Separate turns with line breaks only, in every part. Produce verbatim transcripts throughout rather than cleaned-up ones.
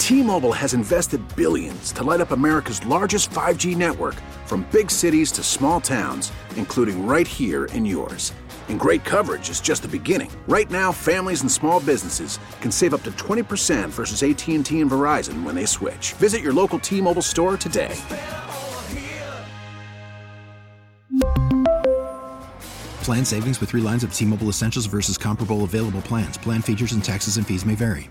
T-Mobile has invested billions to light up America's largest five G network, from big cities to small towns, including right here in yours. And great coverage is just the beginning. Right now, families and small businesses can save up to twenty percent versus A T and T and Verizon when they switch. Visit your local T-Mobile store today.
Plan savings with three lines of T-Mobile Essentials versus comparable available plans. Plan features and taxes and fees may vary.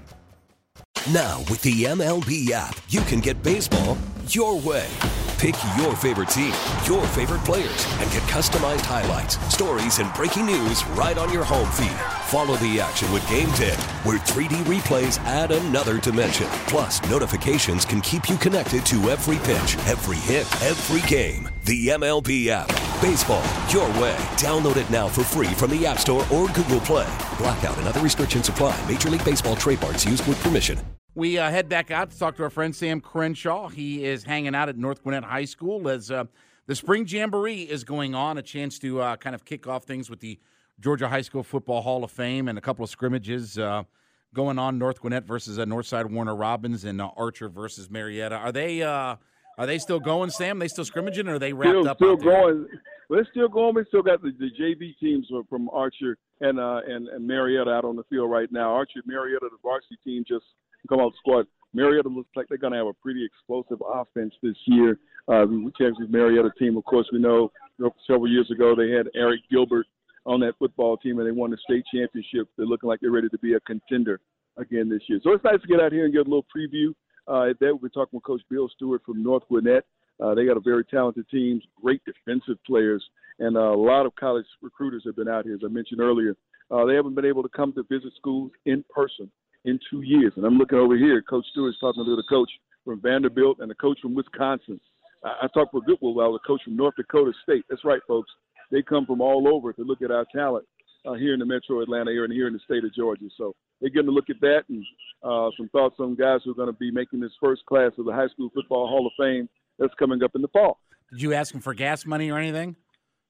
Now, with the M L B app, you can get baseball your way. Pick your favorite team, your favorite players, and get customized highlights, stories, and breaking news right on your home feed. Follow the action with Game Day, where three D replays add another dimension. Plus, notifications can keep you connected to every pitch, every hit, every game. The M L B app. Baseball your way. Download it now for free from the App Store or Google Play. Blackout and other restrictions apply. Major League Baseball trademarks used with permission.
We uh, head back out to talk to our friend Sam Crenshaw. He is hanging out at North Gwinnett High School as uh, the Spring Jamboree is going on, a chance to uh, kind of kick off things with the Georgia High School Football Hall of Fame and a couple of scrimmages uh, going on. North Gwinnett versus uh, Northside Warner Robins and uh, Archer versus Marietta. Are they uh, are they still going, Sam? Are they still scrimmaging, or are they wrapped
still,
up?
Still
out there?
going. We're still going. We still got the, the J V teams from Archer and, uh, and and Marietta out on the field right now. Archer, Marietta, the varsity team just come out the squad. Marietta looks like they're going to have a pretty explosive offense this year. Uh, we checked with Marietta team. Of course, we know several years ago they had Eric Gilbert on that football team, and they won the state championship. They're looking like they're ready to be a contender again this year. So it's nice to get out here and get a little preview. Uh, at that, we'll be talking with Coach Bill Stewart from North Gwinnett. Uh, they got a very talented team, great defensive players, and uh, a lot of college recruiters have been out here, as I mentioned earlier. Uh, they haven't been able to come to visit schools in person in two years. And I'm looking over here. Coach Stewart's talking to the coach from Vanderbilt and the coach from Wisconsin. I, I talked for a good while with the coach from North Dakota State. That's right, folks. They come from all over to look at our talent uh, here in the metro Atlanta area and here in the state of Georgia. So they're getting to look at that and uh, some thoughts on guys who are going to be making this first class of the High School Football Hall of Fame that's coming up in the fall.
Did you ask them for gas money or anything?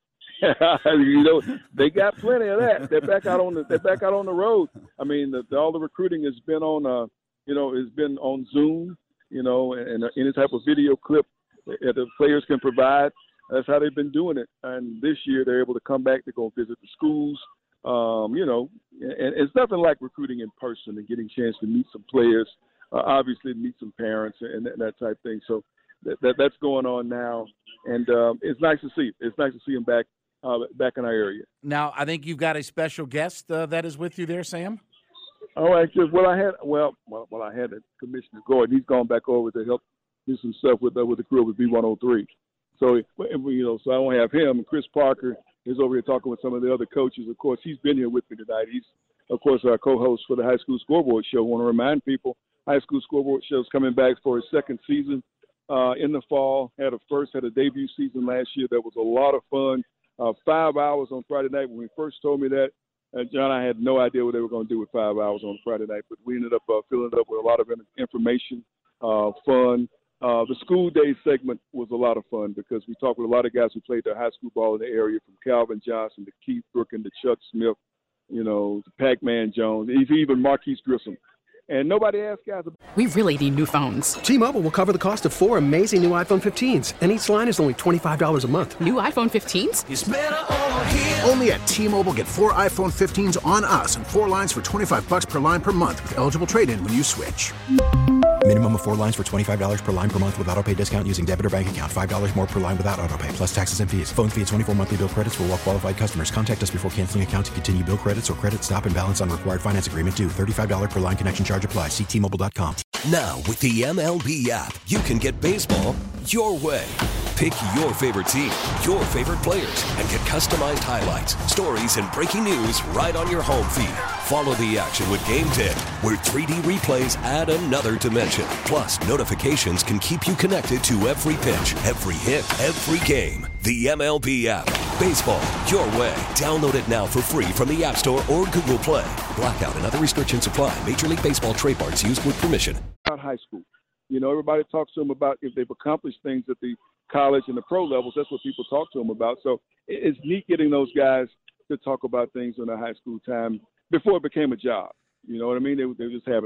You know, they got plenty of that. They're back out on the they're back out on the road. I mean, the, the, all the recruiting has been on, uh, you know, has been on Zoom, you know, and, and any type of video clip that the players can provide. That's how they've been doing it. And this year they're able to come back to go visit the schools. Um, you know, and it's nothing like recruiting in person and getting a chance to meet some players, uh, obviously meet some parents and that, that type of thing. So that, that that's going on now, and um, it's nice to see. It's nice to see them back. Uh, back in our area.
Now, I think you've got a special guest uh, that is with you there, Sam.
All right, just well, I had well, well, well I had a Commissioner Gordon. He's gone back over to help do some stuff with uh, with the crew with B one oh three. So you know, so I don't have him. Chris Parker is over here talking with some of the other coaches. Of course, he's been here with me tonight. He's of course our co-host for the High School Scoreboard Show. I want to remind people, High School Scoreboard Show is coming back for his second season uh, in the fall. Had a first had a debut season last year that was a lot of fun. Uh, five hours on Friday night. When we first told me that, uh, John, I had no idea what they were going to do with five hours on Friday night, but we ended up uh, filling it up with a lot of information, uh, fun. Uh, the school day segment was a lot of fun because we talked with a lot of guys who played their high school ball in the area, from Calvin Johnson to Keith Brooken to Chuck Smith, you know, to Pac-Man Jones, even Marquise Grissom. And nobody asked guys about.
We really need new phones.
T-Mobile will cover the cost of four amazing new iPhone fifteens, and each line is only twenty-five dollars a month.
New iPhone fifteens?
It's better over here. Only at T-Mobile, get four iPhone fifteens on us and four lines for twenty-five dollars per line per month with eligible trade-in when you switch.
Minimum of four lines for twenty-five dollars per line per month with autopay discount using debit or bank account. five dollars more per line without autopay, plus taxes and fees. Phone fee at twenty-four monthly bill credits for well-qualified customers. Contact us before canceling account to continue bill credits or credit stop and balance on required finance agreement due. thirty-five dollars per line connection charge applies. See T Mobile dot com.
Now, with the M L B app, you can get baseball your way. Pick your favorite team, your favorite players, and get customized highlights, stories, and breaking news right on your home feed. Follow the action with Game Day, where three D replays add another dimension. Plus, notifications can keep you connected to every pitch, every hit, every game. The M L B app. Baseball your way. Download it now for free from the App Store or Google Play. Blackout and other restrictions apply. Major League Baseball trademarks used with permission.
High school. You know, everybody talks to them about if they've accomplished things at the college and the pro levels. That's what people talk to them about. So it's neat getting those guys to talk about things in their high school time before it became a job. You know what I mean? They, they were just having fun.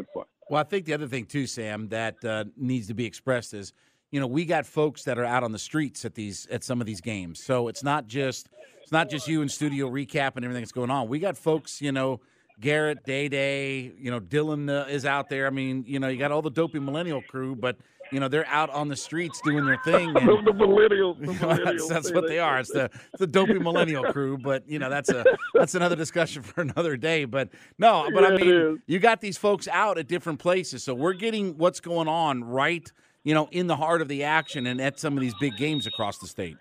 Well, I think the other thing too, Sam, that uh, needs to be expressed is, you know, we got folks that are out on the streets at these at some of these games. So it's not just it's not just you in studio recapping everything that's going on. We got folks, you know, Garrett, Day Day, you know, Dylan uh, is out there. I mean, you know, you got all the dopey millennial crew, but you know, they're out on the streets doing their thing. And,
the millennials, the
you know,
millennials
that's, that's what they are. It's the it's the dopey millennial crew. But you know, that's a that's another discussion for another day. But no, but
yeah,
I mean, you got these folks out at different places, so we're getting what's going on right, you know, in the heart of the action and at some of these big games across the state.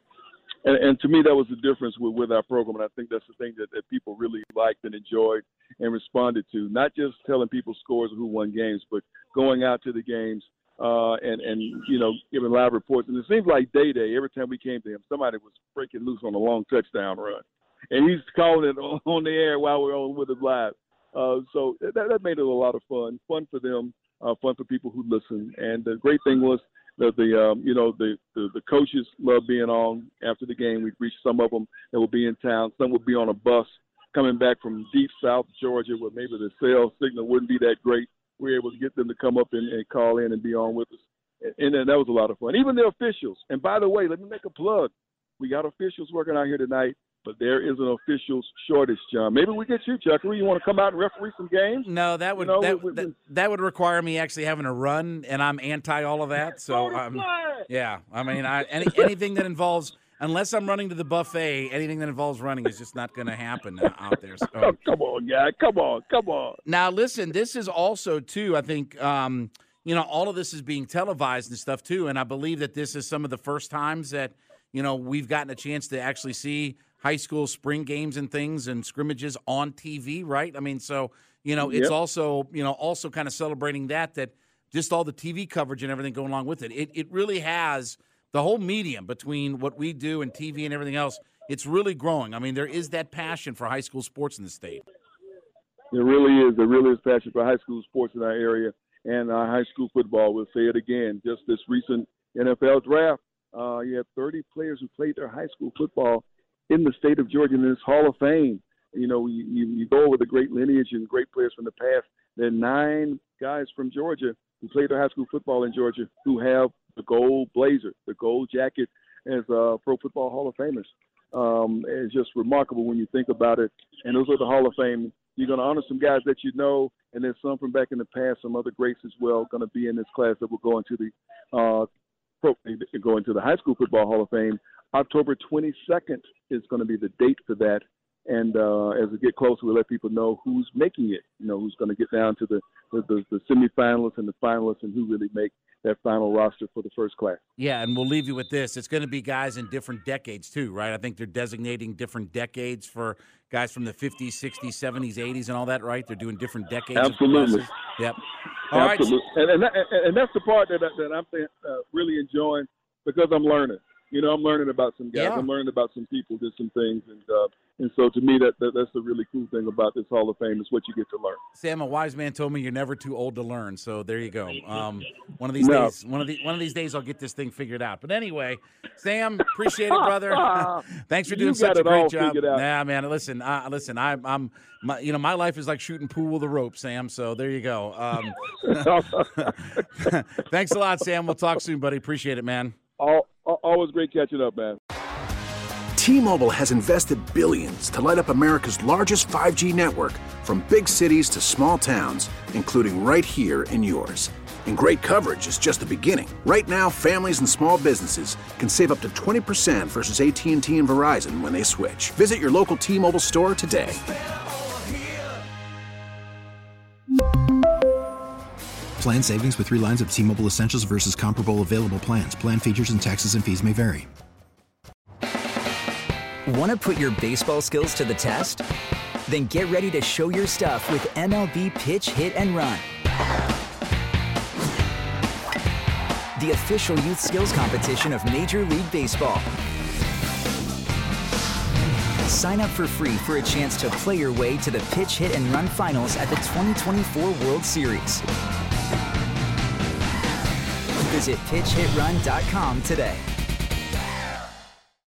And, and to me, that was the difference with, with our program, and I think that's the thing that, that people really liked and enjoyed and responded to. Not just telling people scores of who won games, but going out to the games. Uh, and, and, you know, giving live reports. And it seems like Day Day, every time we came to him, somebody was breaking loose on a long touchdown run. And he's calling it on, on the air while we're on with it live. Uh, so that, that made it a lot of fun, fun for them, uh, fun for people who listen. And the great thing was that the, um, you know, the, the, the coaches loved being on after the game. We'd reach some of them that would be in town. Some would be on a bus coming back from deep South Georgia where maybe the cell signal wouldn't be that great. We were able to get them to come up and, and call in and be on with us. And, and then that was a lot of fun. Even the officials. And by the way, let me make a plug. We got officials working out here tonight, but there is an officials shortage, John. Maybe we get you, Chucker. You want to come out and referee some games?
No, that would
you know,
that,
we, we,
that, that would require me actually having a run, and I'm anti all of that. So, um, yeah, I mean, I, any, anything that involves – unless I'm running to the buffet, anything that involves running is just not going to happen out there. So.
Oh, come on, guy. Come on. Come on.
Now, listen, this is also, too, I think, um, you know, all of this is being televised and stuff, too. And I believe that this is some of the first times that, you know, we've gotten a chance to actually see high school spring games and things and scrimmages on T V, right? I mean, so, you know, it's
yep.
also, you know, also kind of celebrating that, that just all the T V coverage and everything going along with it. It, it really has – the whole medium between what we do and T V and everything else, it's really growing. I mean, there is that passion for high school sports in the state.
There really is. There really is passion for high school sports in our area and uh, high school football. We'll say it again. Just this recent N F L draft, uh, you have thirty players who played their high school football in the state of Georgia in this Hall of Fame. You know, you, you, you go over the great lineage and great players from the past. There are nine guys from Georgia who played their high school football in Georgia who have the gold blazer, the gold jacket as uh, Pro Football Hall of Famers. Um, it's just remarkable when you think about it. And those are the Hall of Fame. You're going to honor some guys that you know, and there's some from back in the past, some other greats as well, going to be in this class that will go into the uh, pro, go into the High School Football Hall of Fame. October twenty-second is going to be the date for that. And uh, as we get closer, we'll let people know who's making it, you know, who's going to get down to the, the, the, the semifinalists and the finalists and who really make that final roster for the first class.
Yeah, and we'll leave you with this. It's going to be guys in different decades too, right? I think they're designating different decades for guys from the fifties, sixties, seventies, eighties, and all that, right? They're doing different decades.
Absolutely.
Of yep. All
Absolutely.
right.
And, and, that, and that's the part that, that I'm uh, really enjoying because I'm learning. You know, I'm learning about some guys.
Yeah.
I'm learning about some people, did some things. And uh, and so to me, that, that that's the really cool thing about this Hall of Fame is what you get to learn.
Sam, a wise man told me you're never too old to learn. So there you go. Um, one of these
No.
days, one of the one of these days, I'll get this thing figured out. But anyway, Sam, appreciate it, brother. Thanks for doing
You
such
got
a
it
great
all
job.
figured out.
Nah, man. Listen, uh, listen. I, I'm, my, you know, my life is like shooting pool with a rope, Sam. So there you go. Um, thanks a lot, Sam. We'll talk soon, buddy. Appreciate it, man.
all, always great catching up, man.
T-Mobile has invested billions to light up America's largest five G network, from big cities to small towns, including right here in yours. And great coverage is just the beginning. Right now, families and small businesses can save up to twenty percent versus A T and T and Verizon when they switch. Visit your local T-Mobile store today.
Plan savings with three lines of T-Mobile Essentials versus comparable available plans. Plan features and taxes and fees may vary.
Want to put your baseball skills to the test? Then get ready to show your stuff with M L B Pitch, Hit, and Run. The official youth skills competition of Major League Baseball. Sign up for free for a chance to play your way to the Pitch, Hit, and Run finals at the twenty twenty-four World Series. Visit pitch hit run dot com today.